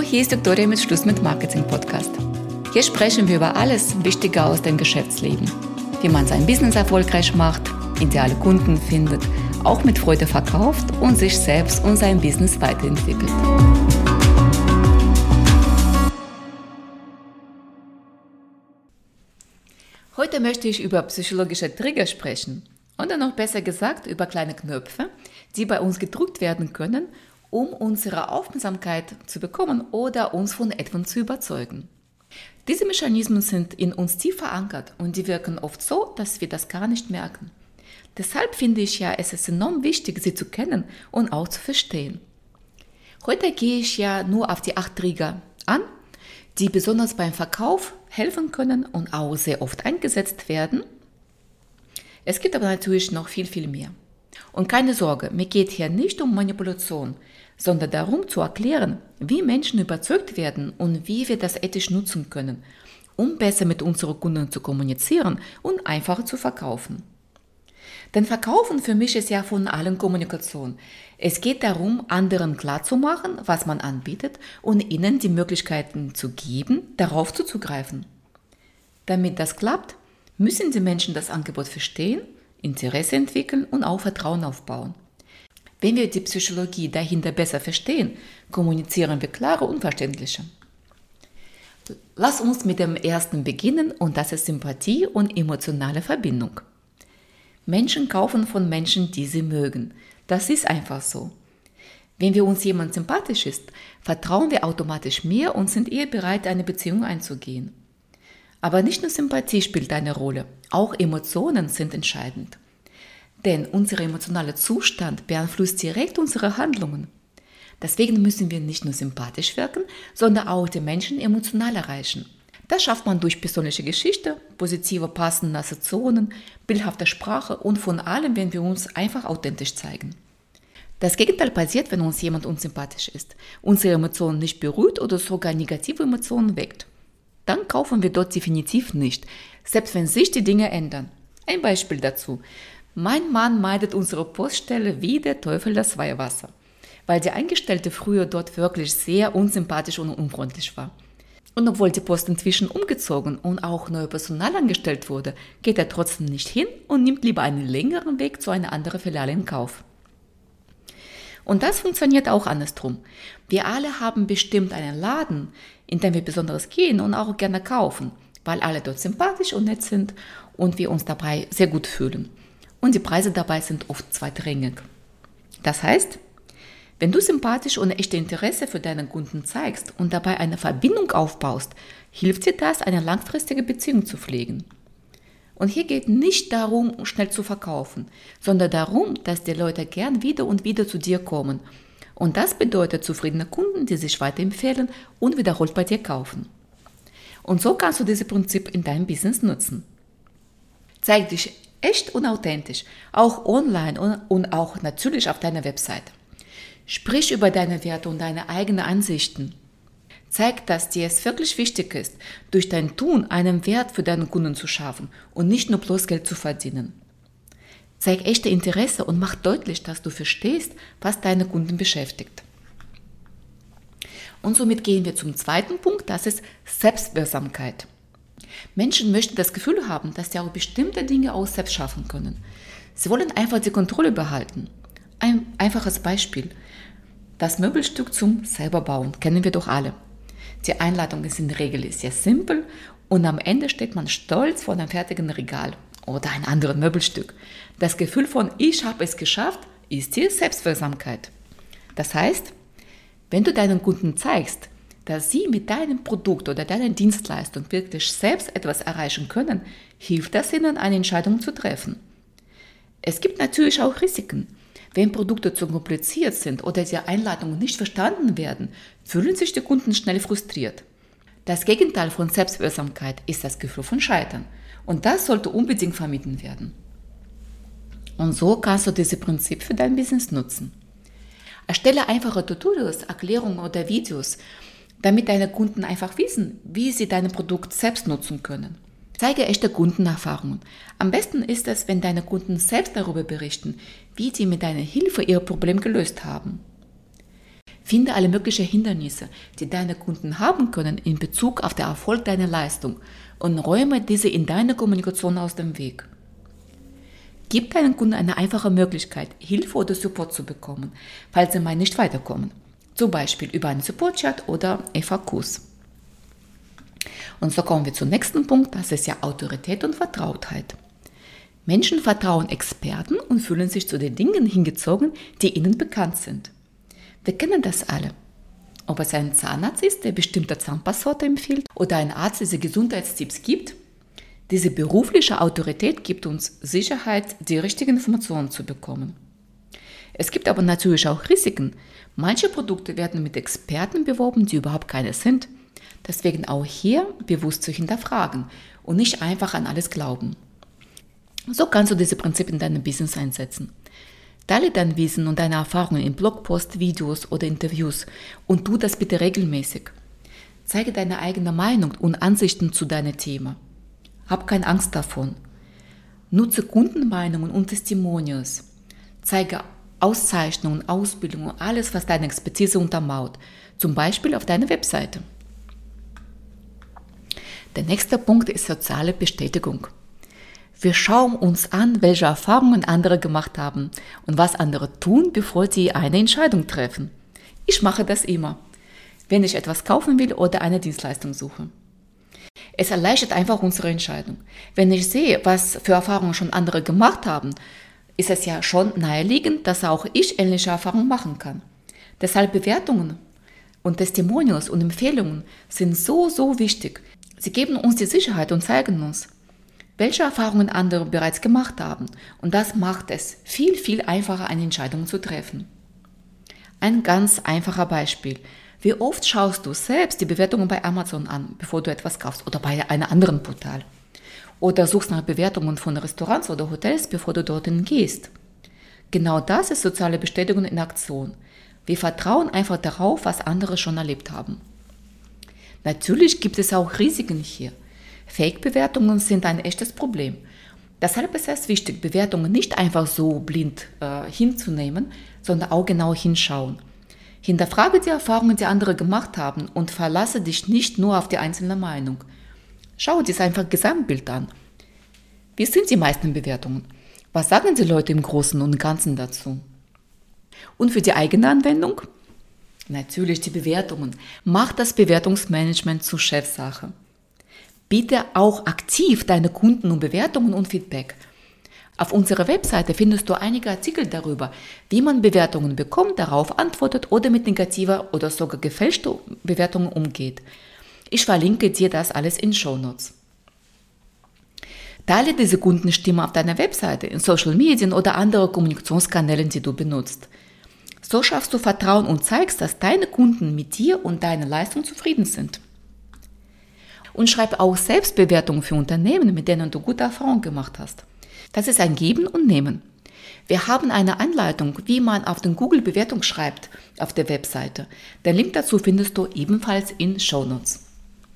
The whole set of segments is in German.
hier ist Viktoria mit Schluss mit Marketing Podcast. Hier sprechen wir über alles Wichtige aus dem Geschäftsleben. Wie man sein Business erfolgreich macht, ideale Kunden findet, auch mit Freude verkauft und sich selbst und sein Business weiterentwickelt. Heute möchte ich über psychologische Trigger sprechen oder noch besser gesagt über kleine Knöpfe, die bei uns gedrückt werden können, um unsere Aufmerksamkeit zu bekommen oder uns von etwas zu überzeugen. Diese Mechanismen sind in uns tief verankert und die wirken oft so, dass wir das gar nicht merken. Deshalb finde ich es ist enorm wichtig, sie zu kennen und auch zu verstehen. Heute gehe ich nur auf die 8 Trigger an, die besonders beim Verkauf helfen können und auch sehr oft eingesetzt werden. Es gibt aber natürlich noch viel, viel mehr. Und keine Sorge, mir geht hier nicht um Manipulation, sondern darum zu erklären, wie Menschen überzeugt werden und wie wir das ethisch nutzen können, um besser mit unseren Kunden zu kommunizieren und einfacher zu verkaufen. Denn Verkaufen für mich ist von allen Kommunikation. Es geht darum, anderen klarzumachen, was man anbietet und ihnen die Möglichkeiten zu geben, darauf zuzugreifen. Damit das klappt, müssen die Menschen das Angebot verstehen, Interesse entwickeln und auch Vertrauen aufbauen. Wenn wir die Psychologie dahinter besser verstehen, kommunizieren wir klarer und verständlicher. Lass uns mit dem ersten beginnen und das ist Sympathie und emotionale Verbindung. Menschen kaufen von Menschen, die sie mögen. Das ist einfach so. Wenn wir uns jemand sympathisch ist, vertrauen wir automatisch mehr und sind eher bereit, eine Beziehung einzugehen. Aber nicht nur Sympathie spielt eine Rolle, auch Emotionen sind entscheidend. Denn unser emotionaler Zustand beeinflusst direkt unsere Handlungen. Deswegen müssen wir nicht nur sympathisch wirken, sondern auch die Menschen emotional erreichen. Das schafft man durch persönliche Geschichte, positive passende Assoziationen, bildhafte Sprache und von allem, wenn wir uns einfach authentisch zeigen. Das Gegenteil passiert, wenn uns jemand unsympathisch ist, unsere Emotionen nicht berührt oder sogar negative Emotionen weckt. Dann kaufen wir dort definitiv nicht, selbst wenn sich die Dinge ändern. Ein Beispiel dazu. Mein Mann meidet unsere Poststelle wie der Teufel das Weihwasser, weil die Angestellte früher dort wirklich sehr unsympathisch und unfreundlich war. Und obwohl die Post inzwischen umgezogen und auch neues Personal angestellt wurde, geht er trotzdem nicht hin und nimmt lieber einen längeren Weg zu einer anderen Filiale in Kauf. Und das funktioniert auch andersrum. Wir alle haben bestimmt einen Laden, in dem wir besonders gehen und auch gerne kaufen, weil alle dort sympathisch und nett sind und wir uns dabei sehr gut fühlen. Und die Preise dabei sind oft zweitrangig. Das heißt, wenn du sympathisch und echte Interesse für deinen Kunden zeigst und dabei eine Verbindung aufbaust, hilft dir das, eine langfristige Beziehung zu pflegen. Und hier geht nicht darum, schnell zu verkaufen, sondern darum, dass die Leute gern wieder und wieder zu dir kommen. Und das bedeutet zufriedene Kunden, die sich weiterempfehlen und wiederholt bei dir kaufen. Und so kannst du dieses Prinzip in deinem Business nutzen. Zeig dich echt und authentisch, auch online und auch natürlich auf deiner Website. Sprich über deine Werte und deine eigenen Ansichten. Zeig, dass dir es wirklich wichtig ist, durch dein Tun einen Wert für deinen Kunden zu schaffen und nicht nur bloß Geld zu verdienen. Zeig echte Interesse und mach deutlich, dass du verstehst, was deine Kunden beschäftigt. Und somit gehen wir zum zweiten Punkt, das ist Selbstwirksamkeit. Menschen möchten das Gefühl haben, dass sie auch bestimmte Dinge auch selbst schaffen können. Sie wollen einfach die Kontrolle behalten. Ein einfaches Beispiel. Das Möbelstück zum Selberbauen kennen wir doch alle. Die Einladung ist in der Regel sehr simpel und am Ende steht man stolz vor einem fertigen Regal oder einem anderen Möbelstück. Das Gefühl von ich habe es geschafft, ist die Selbstwirksamkeit. Das heißt, wenn du deinen Kunden zeigst, dass sie mit deinem Produkt oder deiner Dienstleistung wirklich selbst etwas erreichen können, hilft das ihnen, eine Entscheidung zu treffen. Es gibt natürlich auch Risiken. Wenn Produkte zu kompliziert sind oder die Einladungen nicht verstanden werden, fühlen sich die Kunden schnell frustriert. Das Gegenteil von Selbstwirksamkeit ist das Gefühl von Scheitern. Und das sollte unbedingt vermieden werden. Und so kannst du dieses Prinzip für dein Business nutzen. Erstelle einfache Tutorials, Erklärungen oder Videos, damit deine Kunden einfach wissen, wie sie dein Produkt selbst nutzen können. Zeige echte Kundenerfahrungen. Am besten ist es, wenn deine Kunden selbst darüber berichten, wie sie mit deiner Hilfe ihr Problem gelöst haben. Finde alle möglichen Hindernisse, die deine Kunden haben können in Bezug auf den Erfolg deiner Leistung und räume diese in deiner Kommunikation aus dem Weg. Gib deinen Kunden eine einfache Möglichkeit, Hilfe oder Support zu bekommen, falls sie mal nicht weiterkommen. Zum Beispiel über einen Support-Chat oder FAQs. Und so kommen wir zum nächsten Punkt, das ist ja Autorität und Vertrautheit. Menschen vertrauen Experten und fühlen sich zu den Dingen hingezogen, die ihnen bekannt sind. Wir kennen das alle. Ob es ein Zahnarzt ist, der bestimmte Zahnpassworte empfiehlt, oder ein Arzt, der Gesundheitstipps gibt, diese berufliche Autorität gibt uns Sicherheit, die richtigen Informationen zu bekommen. Es gibt aber natürlich auch Risiken. Manche Produkte werden mit Experten beworben, die überhaupt keine sind. Deswegen auch hier bewusst zu hinterfragen und nicht einfach an alles glauben. So kannst du diese Prinzipien in deinem Business einsetzen. Teile dein Wissen und deine Erfahrungen in Blogposts, Videos oder Interviews und tu das bitte regelmäßig. Zeige deine eigene Meinung und Ansichten zu deinem Thema. Hab keine Angst davon. Nutze Kundenmeinungen und Testimonials. Zeige Auszeichnungen, Ausbildungen, alles, was deine Expertise untermauert. Zum Beispiel auf deiner Webseite. Der nächste Punkt ist soziale Bestätigung. Wir schauen uns an, welche Erfahrungen andere gemacht haben und was andere tun, bevor sie eine Entscheidung treffen. Ich mache das immer, wenn ich etwas kaufen will oder eine Dienstleistung suche. Es erleichtert einfach unsere Entscheidung. Wenn ich sehe, was für Erfahrungen schon andere gemacht haben, ist es ja schon naheliegend, dass auch ich ähnliche Erfahrungen machen kann. Deshalb Bewertungen und Testimonials und Empfehlungen sind so wichtig. Sie geben uns die Sicherheit und zeigen uns, welche Erfahrungen andere bereits gemacht haben. Und das macht es viel einfacher, eine Entscheidung zu treffen. Ein ganz einfacher Beispiel. Wie oft schaust du selbst die Bewertungen bei Amazon an, bevor du etwas kaufst oder bei einem anderen Portal? Oder suchst nach Bewertungen von Restaurants oder Hotels, bevor du dorthin gehst? Genau das ist soziale Bestätigung in Aktion. Wir vertrauen einfach darauf, was andere schon erlebt haben. Natürlich gibt es auch Risiken hier. Fake-Bewertungen sind ein echtes Problem. Deshalb ist es wichtig, Bewertungen nicht einfach so blind hinzunehmen, sondern auch genau hinschauen. Hinterfrage die Erfahrungen, die andere gemacht haben und verlasse dich nicht nur auf die einzelne Meinung. Schau dir einfach das Gesamtbild an. Wie sind die meisten Bewertungen? Was sagen die Leute im Großen und Ganzen dazu? Und für die eigene Anwendung? Natürlich die Bewertungen. Mach das Bewertungsmanagement zur Chefsache. Biete auch aktiv deine Kunden um Bewertungen und Feedback. Auf unserer Webseite findest du einige Artikel darüber, wie man Bewertungen bekommt, darauf antwortet oder mit negativer oder sogar gefälschter Bewertungen umgeht. Ich verlinke dir das alles in Shownotes. Teile diese Kundenstimme auf deiner Webseite, in Social Medien oder andere Kommunikationskanälen, die du benutzt. So schaffst du Vertrauen und zeigst, dass deine Kunden mit dir und deiner Leistung zufrieden sind. Und schreib auch Selbstbewertungen für Unternehmen, mit denen du gute Erfahrungen gemacht hast. Das ist ein Geben und Nehmen. Wir haben eine Anleitung, wie man auf den Google-Bewertung schreibt auf der Webseite. Den Link dazu findest du ebenfalls in Shownotes.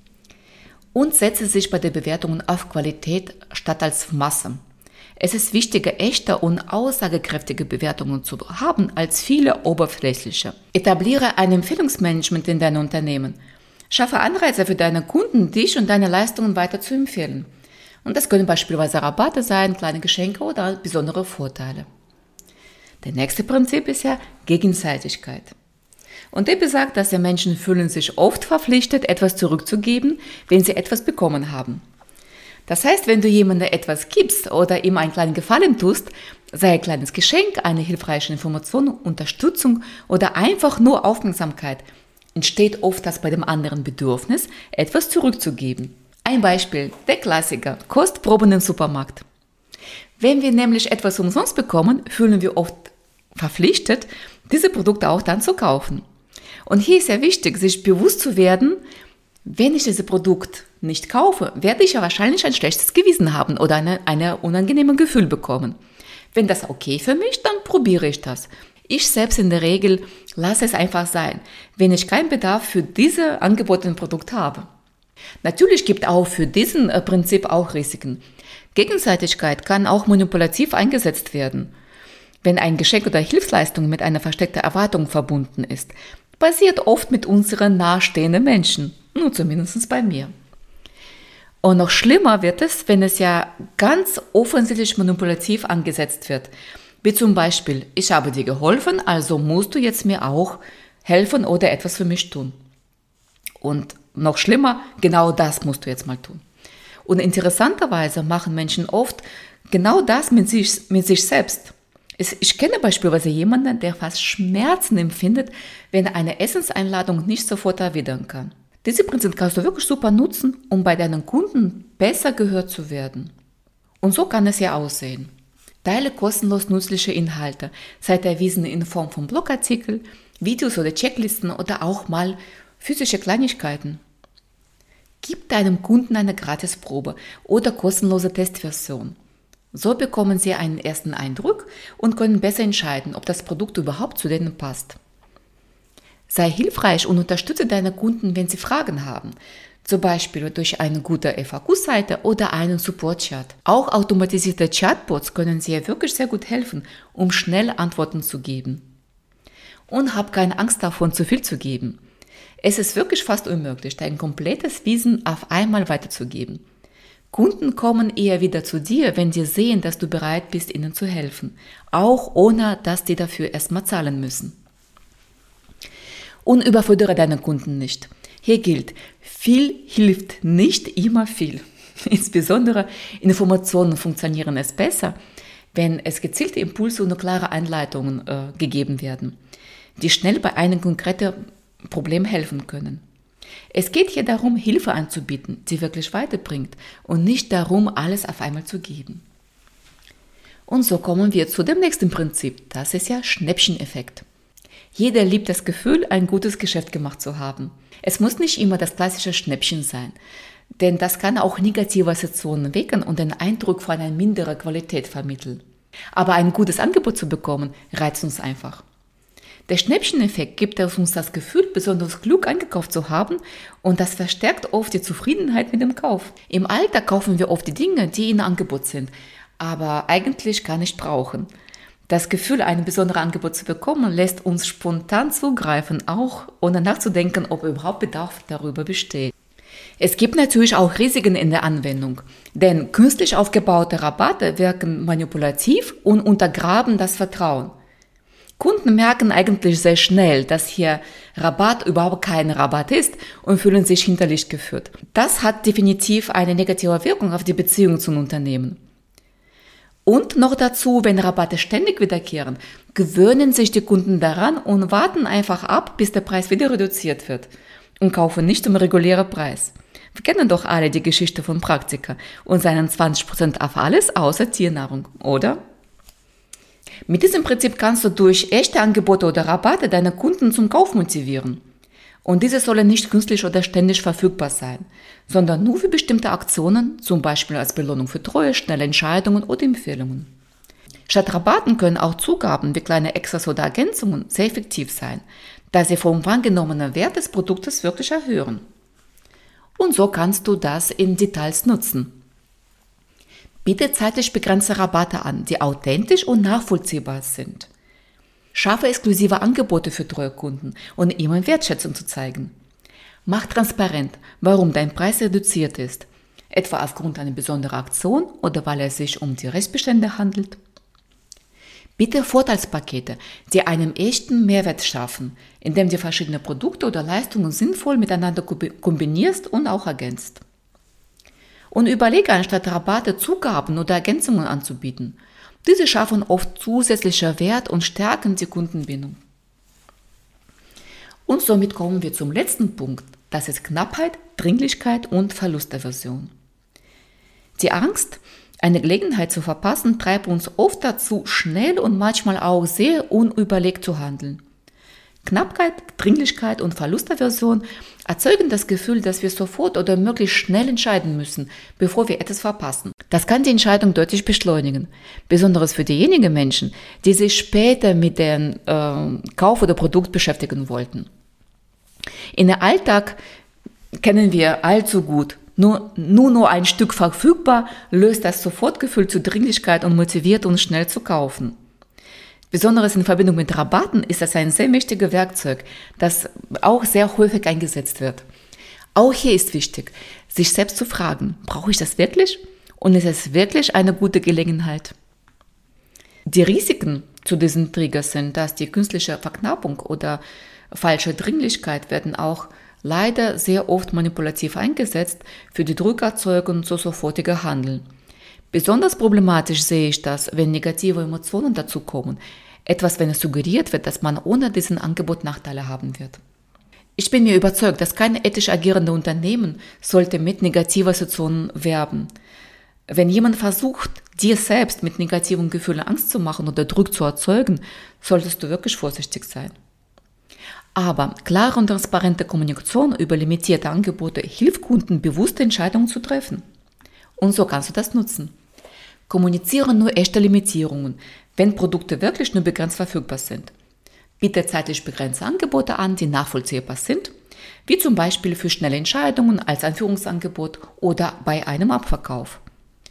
Und setze sich bei den Bewertungen auf Qualität statt als Masse. Es ist wichtiger, echte und aussagekräftige Bewertungen zu haben, als viele oberflächliche. Etabliere ein Empfehlungsmanagement in deinem Unternehmen. Schaffe Anreize für deine Kunden, dich und deine Leistungen weiter zu empfehlen. Und das können beispielsweise Rabatte sein, kleine Geschenke oder besondere Vorteile. Der nächste Prinzip ist ja Gegenseitigkeit. Und der besagt, dass die Menschen fühlen sich oft verpflichtet, etwas zurückzugeben, wenn sie etwas bekommen haben. Das heißt, wenn du jemandem etwas gibst oder ihm einen kleinen Gefallen tust, sei ein kleines Geschenk, eine hilfreiche Information, Unterstützung oder einfach nur Aufmerksamkeit, entsteht oft das bei dem anderen Bedürfnis, etwas zurückzugeben. Ein Beispiel, der Klassiker, Kostproben im Supermarkt. Wenn wir nämlich etwas umsonst bekommen, fühlen wir oft verpflichtet, diese Produkte auch dann zu kaufen. Und hier ist ja wichtig, sich bewusst zu werden, wenn ich dieses Produkt nicht kaufe, werde ich ja wahrscheinlich ein schlechtes Gewissen haben oder ein unangenehmes Gefühl bekommen. Wenn das okay für mich, dann probiere ich das. Ich selbst in der Regel lasse es einfach sein, wenn ich keinen Bedarf für diese angebotenen Produkte habe. Natürlich gibt auch für diesen Prinzip auch Risiken. Gegenseitigkeit kann auch manipulativ eingesetzt werden. Wenn ein Geschenk oder Hilfsleistung mit einer versteckten Erwartung verbunden ist, passiert oft mit unseren nahestehenden Menschen, nur zumindest bei mir. Und noch schlimmer wird es, wenn es ja ganz offensichtlich manipulativ angesetzt wird. Wie zum Beispiel, ich habe dir geholfen, also musst du jetzt mir auch helfen oder etwas für mich tun. Und noch schlimmer, genau das musst du jetzt mal tun. Und interessanterweise machen Menschen oft genau das mit sich selbst. Ich kenne beispielsweise jemanden, der fast Schmerzen empfindet, wenn er eine Essenseinladung nicht sofort erwidern kann. Diese Prinzip kannst du wirklich super nutzen, um bei deinen Kunden besser gehört zu werden. Und so kann es ja aussehen. Teile kostenlos nützliche Inhalte, sei erwiesen in Form von Blogartikeln, Videos oder Checklisten oder auch mal physische Kleinigkeiten. Gib deinem Kunden eine Gratisprobe oder kostenlose Testversion. So bekommen sie einen ersten Eindruck und können besser entscheiden, ob das Produkt überhaupt zu denen passt. Sei hilfreich und unterstütze deine Kunden, wenn sie Fragen haben, zum Beispiel durch eine gute FAQ-Seite oder einen Support-Chat. Auch automatisierte Chatbots können dir wirklich sehr gut helfen, um schnell Antworten zu geben. Und hab keine Angst davon, zu viel zu geben. Es ist wirklich fast unmöglich, dein komplettes Wissen auf einmal weiterzugeben. Kunden kommen eher wieder zu dir, wenn sie sehen, dass du bereit bist, ihnen zu helfen, auch ohne, dass die dafür erstmal zahlen müssen. Und überfordere deine Kunden nicht. Hier gilt, viel hilft nicht immer viel. Insbesondere Informationen funktionieren es besser, wenn es gezielte Impulse und klare Anleitungen gegeben werden, die schnell bei einem konkreten Problem helfen können. Es geht hier darum, Hilfe anzubieten, die wirklich weiterbringt und nicht darum, alles auf einmal zu geben. Und so kommen wir zu dem nächsten Prinzip, das ist ja Schnäppcheneffekt. Jeder liebt das Gefühl, ein gutes Geschäft gemacht zu haben. Es muss nicht immer das klassische Schnäppchen sein, denn das kann auch negative Assoziationen wecken und den Eindruck von einer minderen Qualität vermitteln. Aber ein gutes Angebot zu bekommen, reizt uns einfach. Der Schnäppcheneffekt gibt uns das Gefühl, besonders klug eingekauft zu haben und das verstärkt oft die Zufriedenheit mit dem Kauf. Im Alltag kaufen wir oft die Dinge, die in Angebot sind, aber eigentlich gar nicht brauchen. Das Gefühl, ein besonderes Angebot zu bekommen, lässt uns spontan zugreifen, auch ohne nachzudenken, ob überhaupt Bedarf darüber besteht. Es gibt natürlich auch Risiken in der Anwendung, denn künstlich aufgebaute Rabatte wirken manipulativ und untergraben das Vertrauen. Kunden merken eigentlich sehr schnell, dass hier Rabatt überhaupt kein Rabatt ist und fühlen sich hinter Licht geführt. Das hat definitiv eine negative Wirkung auf die Beziehung zum Unternehmen. Und noch dazu, wenn Rabatte ständig wiederkehren, gewöhnen sich die Kunden daran und warten einfach ab, bis der Preis wieder reduziert wird und kaufen nicht zum regulären Preis. Wir kennen doch alle die Geschichte von Praktika und seinen 20% auf alles außer Tiernahrung, oder? Mit diesem Prinzip kannst du durch echte Angebote oder Rabatte deine Kunden zum Kauf motivieren. Und diese sollen nicht künstlich oder ständig verfügbar sein, sondern nur für bestimmte Aktionen, zum Beispiel als Belohnung für Treue, schnelle Entscheidungen oder Empfehlungen. Statt Rabatten können auch Zugaben wie kleine Extras oder Ergänzungen sehr effektiv sein, da sie vom wahrgenommenen Wert des Produktes wirklich erhöhen. Und so kannst du das in Details nutzen. Biete zeitlich begrenzte Rabatte an, die authentisch und nachvollziehbar sind. Schaffe exklusive Angebote für treue Kunden und immer Wertschätzung zu zeigen. Mach transparent, warum dein Preis reduziert ist, etwa aufgrund einer besonderen Aktion oder weil es sich um die Restbestände handelt. Biete Vorteilspakete, die einen echten Mehrwert schaffen, indem du verschiedene Produkte oder Leistungen sinnvoll miteinander kombinierst und auch ergänzt. Und überlege, anstatt Rabatte Zugaben oder Ergänzungen anzubieten. Diese schaffen oft zusätzlicher Wert und stärken die Kundenbindung. Und somit kommen wir zum letzten Punkt. Das ist Knappheit, Dringlichkeit und Verlustaversion. Die Angst, eine Gelegenheit zu verpassen, treibt uns oft dazu, schnell und manchmal auch sehr unüberlegt zu handeln. Knappheit, Dringlichkeit und Verlustaversion erzeugen das Gefühl, dass wir sofort oder möglichst schnell entscheiden müssen, bevor wir etwas verpassen. Das kann die Entscheidung deutlich beschleunigen, besonders für diejenigen Menschen, die sich später mit dem Kauf oder Produkt beschäftigen wollten. In der Alltag kennen wir allzu gut. Nur ein Stück verfügbar löst das Sofortgefühl zur Dringlichkeit und motiviert uns schnell zu kaufen. Besonders in Verbindung mit Rabatten ist das ein sehr mächtiges Werkzeug, das auch sehr häufig eingesetzt wird. Auch hier ist wichtig, sich selbst zu fragen, brauche ich das wirklich? Und ist es wirklich eine gute Gelegenheit? Die Risiken zu diesen Triggers sind, dass die künstliche Verknappung oder falsche Dringlichkeit werden auch leider sehr oft manipulativ eingesetzt für die Druckerzeugung zu sofortiger Handeln. Besonders problematisch sehe ich das, wenn negative Emotionen dazu kommen. Etwas, wenn es suggeriert wird, dass man ohne diesen Angebot Nachteile haben wird. Ich bin mir überzeugt, dass kein ethisch agierende Unternehmen sollte mit negativer Situationen werben. Wenn jemand versucht, dir selbst mit negativen Gefühlen Angst zu machen oder Druck zu erzeugen, solltest du wirklich vorsichtig sein. Aber klare und transparente Kommunikation über limitierte Angebote hilft Kunden, bewusste Entscheidungen zu treffen. Und so kannst du das nutzen. Kommuniziere nur echte Limitierungen, wenn Produkte wirklich nur begrenzt verfügbar sind. Biete zeitlich begrenzte Angebote an, die nachvollziehbar sind, wie zum Beispiel für schnelle Entscheidungen als Einführungsangebot oder bei einem Abverkauf.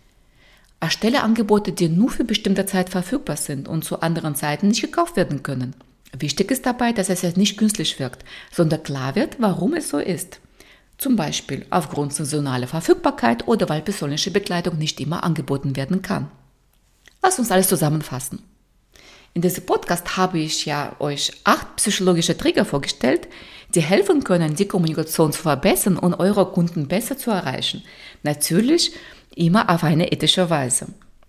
Erstelle Angebote, die nur für bestimmte Zeit verfügbar sind und zu anderen Zeiten nicht gekauft werden können. Wichtig ist dabei, dass es nicht künstlich wirkt, sondern klar wird, warum es so ist. Zum Beispiel aufgrund saisonaler Verfügbarkeit oder weil persönliche Begleitung nicht immer angeboten werden kann. Lass uns alles zusammenfassen. In diesem Podcast habe ich euch 8 psychologische Trigger vorgestellt, die helfen können, die Kommunikation zu verbessern und eure Kunden besser zu erreichen. Natürlich immer auf eine ethische Weise.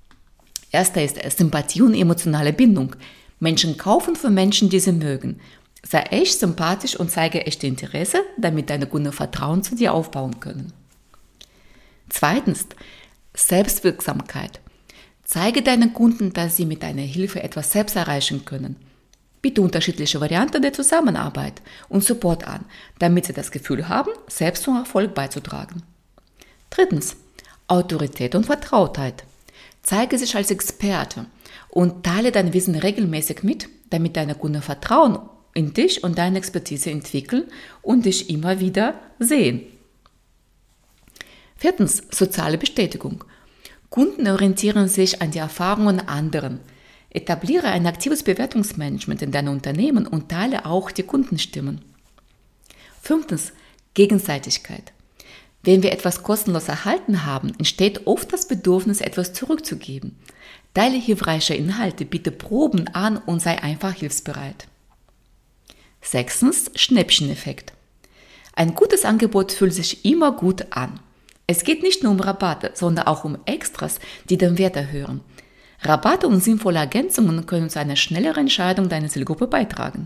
Erster ist Sympathie und emotionale Bindung. Menschen kaufen für Menschen, die sie mögen. Sei echt sympathisch und zeige echte Interesse, damit deine Kunden Vertrauen zu dir aufbauen können. Zweitens, Selbstwirksamkeit. Zeige deinen Kunden, dass sie mit deiner Hilfe etwas selbst erreichen können. Biete unterschiedliche Varianten der Zusammenarbeit und Support an, damit sie das Gefühl haben, selbst zum Erfolg beizutragen. Drittens, Autorität und Vertrautheit. Zeige dich als Experte und teile dein Wissen regelmäßig mit, damit deine Kunden Vertrauen in dich und deine Expertise entwickeln und dich immer wieder sehen. Viertens, soziale Bestätigung. Kunden orientieren sich an die Erfahrungen anderen. Etabliere ein aktives Bewertungsmanagement in deinem Unternehmen und teile auch die Kundenstimmen. Fünftens, Gegenseitigkeit. Wenn wir etwas kostenlos erhalten haben, entsteht oft das Bedürfnis, etwas zurückzugeben. Teile hilfreiche Inhalte, biete Proben an und sei einfach hilfsbereit. Sechstens, Schnäppcheneffekt. Ein gutes Angebot fühlt sich immer gut an. Es geht nicht nur um Rabatte, sondern auch um Extras, die den Wert erhöhen. Rabatte und sinnvolle Ergänzungen können zu einer schnelleren Entscheidung deiner Zielgruppe beitragen.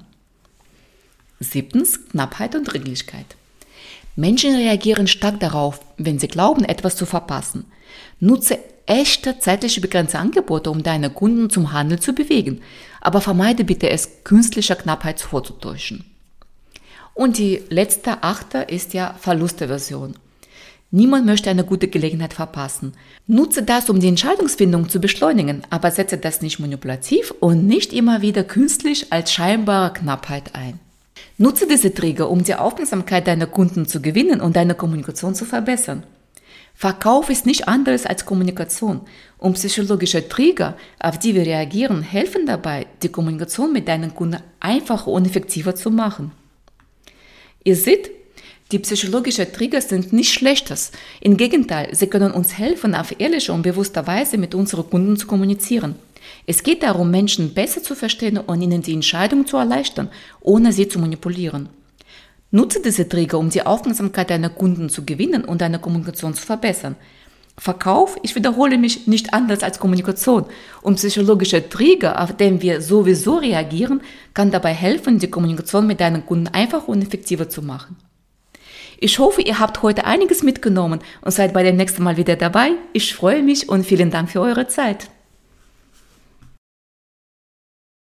Siebtens, Knappheit und Dringlichkeit. Menschen reagieren stark darauf, wenn sie glauben, etwas zu verpassen. Nutze echte, zeitlich begrenzte Angebote, um deine Kunden zum Handel zu bewegen, aber vermeide bitte es, künstlicher Knappheit vorzutäuschen. Und die letzte, 8. ist Verlusterversion. Niemand möchte eine gute Gelegenheit verpassen. Nutze das, um die Entscheidungsfindung zu beschleunigen, aber setze das nicht manipulativ und nicht immer wieder künstlich als scheinbare Knappheit ein. Nutze diese Trigger, um die Aufmerksamkeit deiner Kunden zu gewinnen und deine Kommunikation zu verbessern. Verkauf ist nicht anderes als Kommunikation und psychologische Trigger, auf die wir reagieren, helfen dabei, die Kommunikation mit deinen Kunden einfacher und effektiver zu machen. Ihr seht, die psychologischen Trigger sind nicht Schlechtes. Im Gegenteil, sie können uns helfen, auf ehrliche und bewusste Weise mit unseren Kunden zu kommunizieren. Es geht darum, Menschen besser zu verstehen und ihnen die Entscheidung zu erleichtern, ohne sie zu manipulieren. Nutze diese Trigger, um die Aufmerksamkeit deiner Kunden zu gewinnen und deine Kommunikation zu verbessern. Verkauf, ich wiederhole mich, nicht anders als Kommunikation. Und psychologische Trigger, auf den wir sowieso reagieren, kann dabei helfen, die Kommunikation mit deinen Kunden einfacher und effektiver zu machen. Ich hoffe, ihr habt heute einiges mitgenommen und seid bei dem nächsten Mal wieder dabei. Ich freue mich und vielen Dank für eure Zeit.